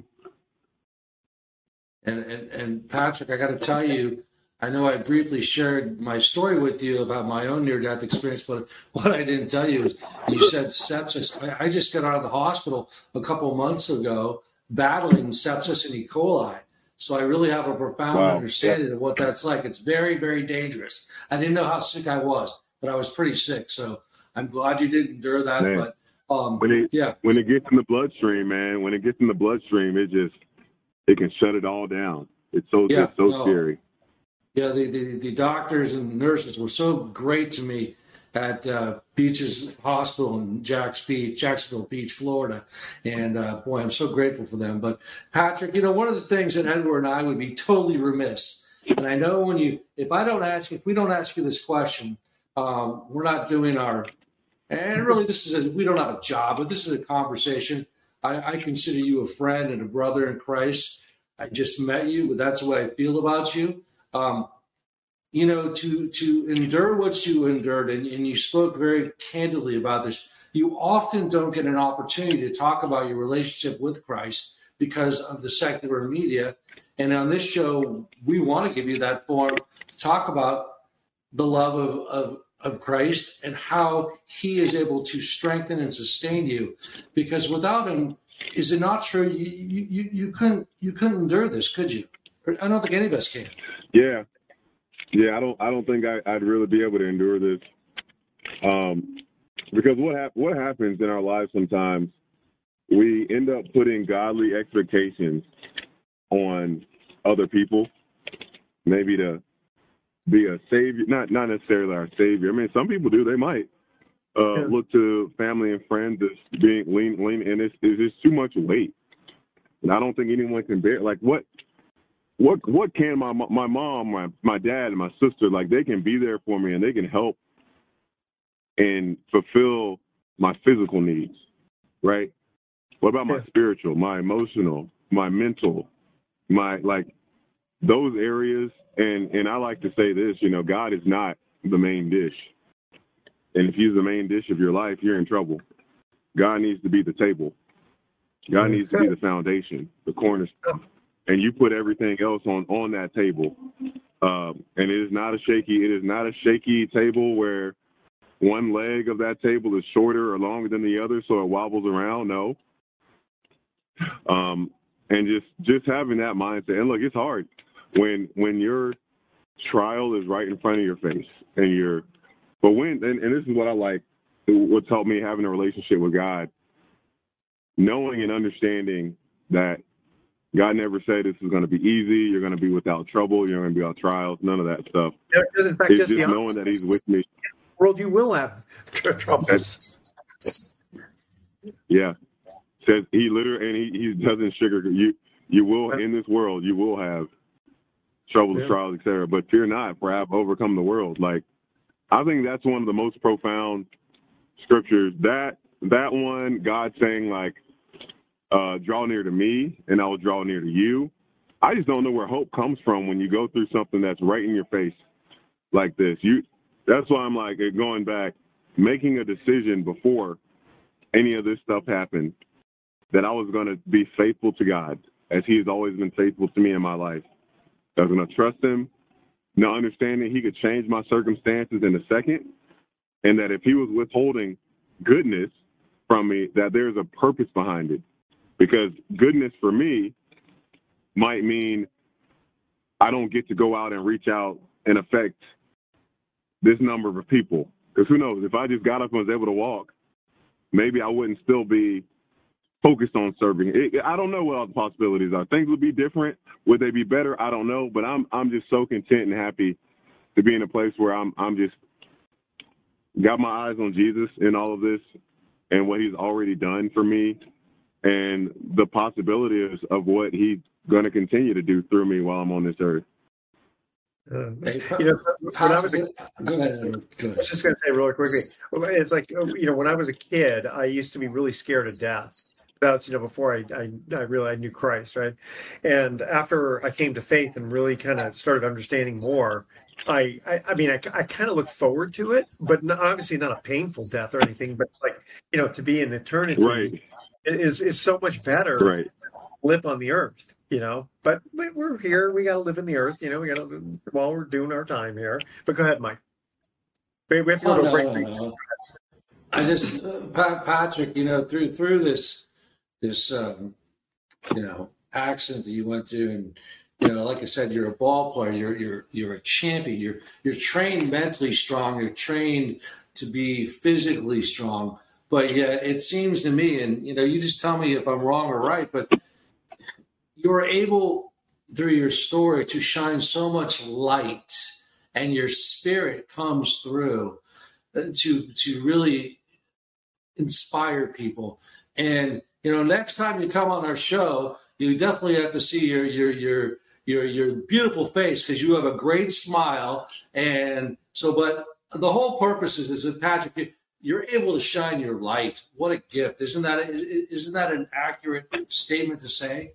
And and, and Patrick, I got to tell you, I know I briefly shared my story with you about my own near-death experience, but what I didn't tell you is you said sepsis. I, I just got out of the hospital a couple months ago battling sepsis and E. coli. So I really have a profound wow. understanding of what that's like. It's very, very dangerous. I didn't know how sick I was, but I was pretty sick. So I'm glad you didn't endure that, man. But Um, when it yeah. when it gets in the bloodstream, man, when it gets in the bloodstream, it just it can shut it all down. It's so yeah, it's so no. scary. Yeah, the, the the doctors and nurses were so great to me at uh, Beaches Hospital in Jacks Beach, Jacksonville Beach, Florida, and uh, boy, I'm so grateful for them. But Patrick, you know, one of the things that Edward and I would be totally remiss, and I know when you, if I don't ask, if we don't ask you this question, um, we're not doing our. And really, this is a, we don't have a job, but this is a conversation. I, I consider you a friend and a brother in Christ. I just met you, but that's the way I feel about you. Um, you know, to to endure what you endured, and, and you spoke very candidly about this, you often don't get an opportunity to talk about your relationship with Christ because of the secular media. And on this show, we want to give you that forum to talk about the love of, of of Christ and how he is able to strengthen and sustain you, because without him, is it not true? You, you, you couldn't, you couldn't endure this, could you? I don't think any of us can. Yeah. Yeah. I don't, I don't think I, I'd really be able to endure this. Um, because what hap- what happens in our lives sometimes, we end up putting godly expectations on other people, maybe to be a savior, not not necessarily our savior. I mean, some people do. They might uh, yeah. look to family and friends as being lean, lean, and it's, it's just too much weight. And I don't think anyone can bear. Like, what, what, what can my my mom, my my dad, and my sister, like, they can be there for me and they can help and fulfill my physical needs, right? What about my yeah. spiritual, my emotional, my mental, my like? those areas, and, and I like to say this, you know, God is not the main dish. And if he's the main dish of your life, you're in trouble. God needs to be the table. God needs to be the foundation, the cornerstone. And you put everything else on, on that table. Um, and it is not a shaky, it is not a shaky table where one leg of that table is shorter or longer than the other, so it wobbles around. No. Um, and just, just having that mindset. And look, it's hard when, when your trial is right in front of your face and you're, but when, and, and this is what I like, what's helped me having a relationship with God, knowing and understanding that God never said this is going to be easy, you're going to be without trouble, you're going to be without trials, none of that stuff. In fact, it's just, just the knowing that he's with me. In the world, you will have troubles. Yeah. Says he literally, and he, he doesn't sugarcoat you. You will, in this world, you will have troubles, yeah. trials, et cetera. But fear not, for I have overcome the world. Like, I think that's one of the most profound scriptures. That that one, God saying, like, uh, draw near to me, and I will draw near to you. I just don't know where hope comes from when you go through something that's right in your face like this. You, that's why I'm like, going back, making a decision before any of this stuff happened, that I was going to be faithful to God, as he has always been faithful to me in my life. I was going to trust him, now understanding he could change my circumstances in a second, and that if he was withholding goodness from me, that there's a purpose behind it. Because goodness for me might mean I don't get to go out and reach out and affect this number of people. Because who knows, if I just got up and was able to walk, maybe I wouldn't still be focused on serving. It, I don't know what all the possibilities are. Things would be different. Would they be better? I don't know. But I'm I'm just so content and happy to be in a place where I'm I'm just got my eyes on Jesus in all of this and what he's already done for me and the possibilities of what he's going to continue to do through me while I'm on this earth. Uh, you know, when I was a, go ahead, go ahead. I was just going to say really quickly, it's like, you know, when I was a kid, I used to be really scared of death. That's, you know, before I, I, I really I knew Christ, right? And after I came to faith and really kind of started understanding more, I, I, I mean, I, I kind of look forward to it, but not, obviously not a painful death or anything, but like, you know, to be in eternity right. is is so much better right. than live on the earth. You know, but we're here. We got to live in the earth. You know, we got to while we're doing our time here. But go ahead, Mike. We have to go oh, to no, a break. No, no. I just, uh, Patrick, you know, through through this this um, you know accident that you went to, and you know, like I said, you're a ball player. You're you're you're a champion. You're you're trained mentally strong. You're trained to be physically strong. But yet, it seems to me, and you know, you just tell me if I'm wrong or right, but you're able, through your story, to shine so much light, and your spirit comes through to to really inspire people. And you know, next time you come on our show, you definitely have to see your your your your your beautiful face, because you have a great smile. And so, but the whole purpose is, is that Patrick, you're able to shine your light. What a gift! Isn't that isn't that an accurate statement to say?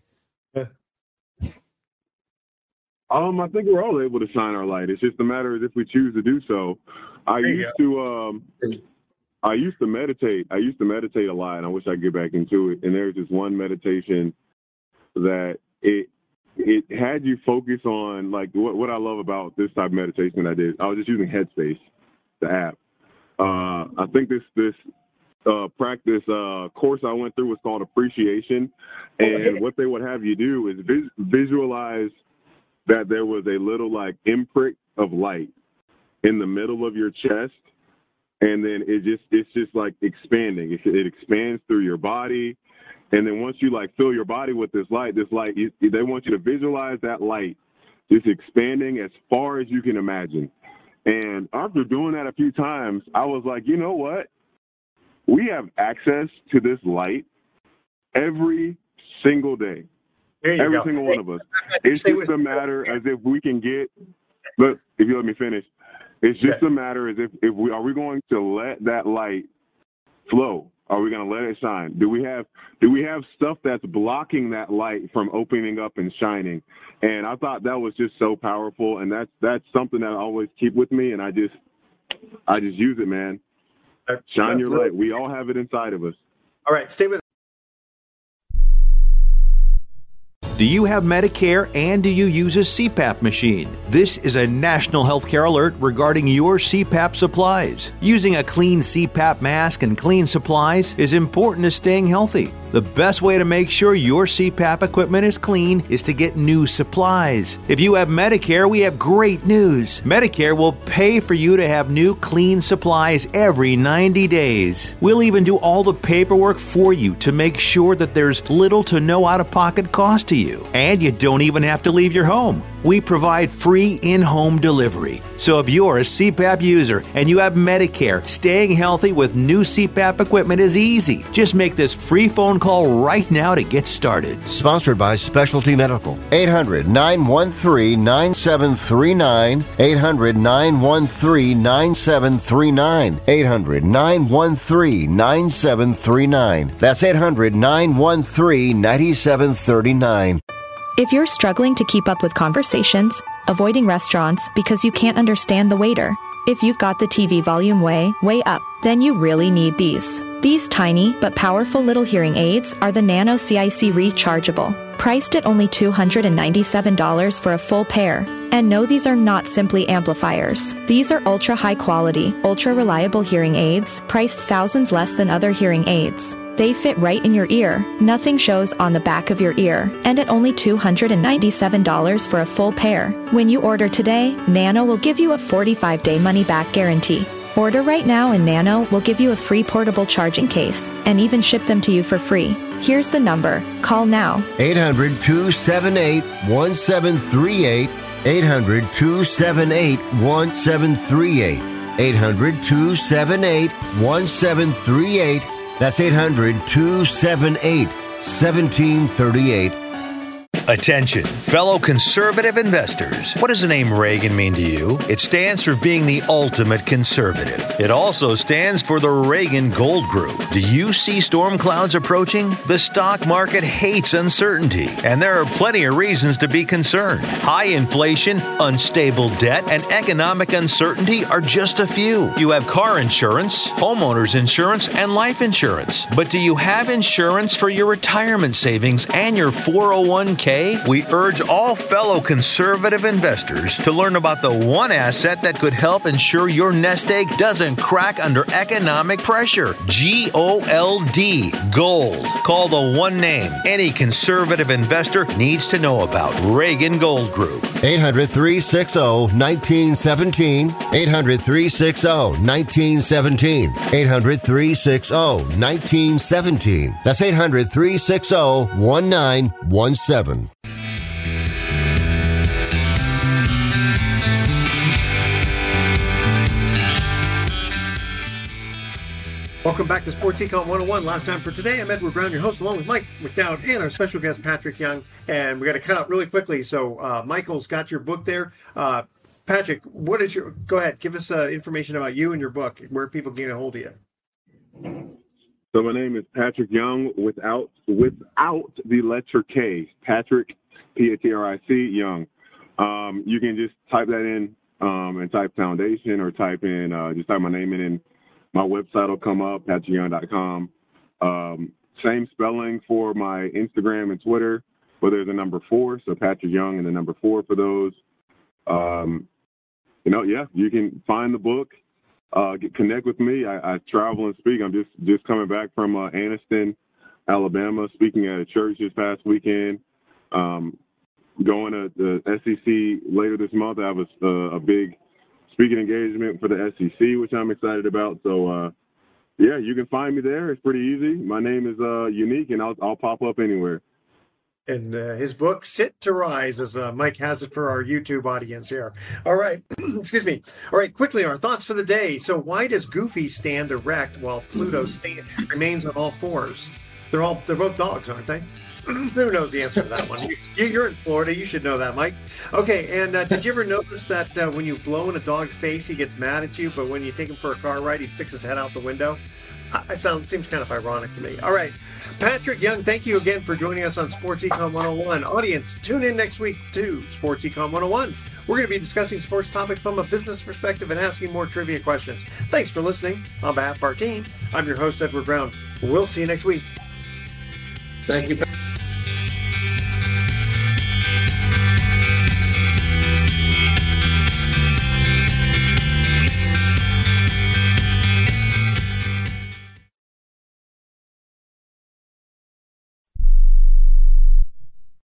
Um, I think we're all able to shine our light. It's just a matter of if we choose to do so. I used go. to, um, I used to meditate. I used to meditate a lot, and I wish I could get back into it. And there's just one meditation that it it had you focus on, like, what, what I love about this type of meditation that I did. I was just using Headspace, the app. Uh, I think this this uh, practice uh, course I went through was called Appreciation, and what they would have you do is vis- visualize that there was a little like imprint of light in the middle of your chest, and then it just it's just like expanding. It, it expands through your body, and then once you like fill your body with this light, this light you, they want you to visualize that light just expanding as far as you can imagine. And after doing that a few times, I was like, you know what? We have access to this light every single day. Every go. single one of us. It's just a matter as if we can get, look, if you let me finish, it's just yeah. a matter as if, if we, are we going to let that light flow? are we going to let it shine? Do we have do we have stuff that's blocking that light from opening up and shining? And I thought that was just so powerful, and that's that's something that I always keep with me, and I just I just use it, man. Shine your light. We all have it inside of us. All right, stay with us. Do you have Medicare and do you use a C PAP machine? This is a national healthcare alert regarding your C PAP supplies. Using a clean C PAP mask and clean supplies is important to staying healthy. The best way to make sure your C PAP equipment is clean is to get new supplies. If you have Medicare, we have great news. Medicare will pay for you to have new clean supplies every ninety days. We'll even do all the paperwork for you to make sure that there's little to no out-of-pocket cost to you. And you don't even have to leave your home. We provide free in-home delivery. So if you're a C PAP user and you have Medicare, staying healthy with new C PAP equipment is easy. Just make this free phone call right now to get started. Sponsored by Specialty Medical. eight hundred, nine one three, nine seven three nine. eight hundred, nine one three, nine seven three nine. eight hundred, nine one three, nine seven three nine. That's eight hundred, nine one three, nine seven three nine. If you're struggling to keep up with conversations, avoiding restaurants because you can't understand the waiter, if you've got the T V volume way, way up, then you really need these. These tiny but powerful little hearing aids are the Nano C I C Rechargeable, priced at only two hundred ninety-seven dollars for a full pair. And no, these are not simply amplifiers. These are ultra high quality, ultra reliable hearing aids, priced thousands less than other hearing aids. They fit right in your ear, nothing shows on the back of your ear, and at only two hundred ninety-seven dollars for a full pair. When you order today, Nano will give you a forty-five day money-back guarantee. Order right now and Nano will give you a free portable charging case and even ship them to you for free. Here's the number. Call now. eight hundred, two seven eight, one seven three eight. eight hundred, two seven eight, one seven three eight. eight hundred, two seven eight, one seven three eight. That's eight hundred, two seven eight, one seven three eight. Attention, fellow conservative investors. What does the name Reagan mean to you? It stands for being the ultimate conservative. It also stands for the Reagan Gold Group. Do you see storm clouds approaching? The stock market hates uncertainty, and there are plenty of reasons to be concerned. High inflation, unstable debt, and economic uncertainty are just a few. You have car insurance, homeowners insurance, and life insurance. But do you have insurance for your retirement savings and your four oh one k? We urge all fellow conservative investors to learn about the one asset that could help ensure your nest egg doesn't crack under economic pressure. G O L D, gold. Call the one name any conservative investor needs to know about. Reagan Gold Group. eight hundred, three six zero, one nine one seven. eight hundred, three six zero, one nine one seven. eight hundred, three six zero, one nine one seven. That's eight hundred, three six zero, one nine one seven. Welcome back to Sports Econ one oh one. Last time for today, I'm Edward Brown, your host, along with Mike McDowd and our special guest, Patrick Young. And we got to cut out really quickly. So uh, Michael's got your book there. Uh, Patrick, what is your, go ahead, give us uh, information about you and your book, where people can get a hold of you. So my name is Patrick Young without without the letter K. Patrick, P A T R I C, Young. Um, you can just type that in um, and type foundation, or type in, uh, just type my name in and my website will come up, patrick young dot com. Um, same spelling for my Instagram and Twitter, but there's a number four, so Patrick Young and the number four for those. Um, you know, yeah, you can find the book. Uh, get, connect with me. I, I travel and speak. I'm just, just coming back from uh, Anniston, Alabama, speaking at a church this past weekend. Um, going to the S E C later this month. I have a, a big speaking engagement for the S E C, which I'm excited about. So, uh, yeah, you can find me there. It's pretty easy. My name is uh, unique, and I'll, I'll pop up anywhere. And uh, his book, Sit to Rise, as uh, Mike has it for our YouTube audience here. All right. Excuse me. All right. Quickly, our thoughts for the day. So why does Goofy stand erect while Pluto stand, remains on all fours? They're all they're both dogs, aren't they? Who knows the answer to that one? You, you're in Florida. You should know that, Mike. Okay, and uh, did you ever notice that uh, when you blow in a dog's face, he gets mad at you, but when you take him for a car ride, he sticks his head out the window? I sound seems kind of ironic to me. All right. Patrick Young, thank you again for joining us on Sports Econ one oh one. Audience, tune in next week to Sports Econ one oh one. We're going to be discussing sports topics from a business perspective and asking more trivia questions. Thanks for listening. On behalf of our team, I'm your host, Edward Brown. We'll see you next week. Thank you.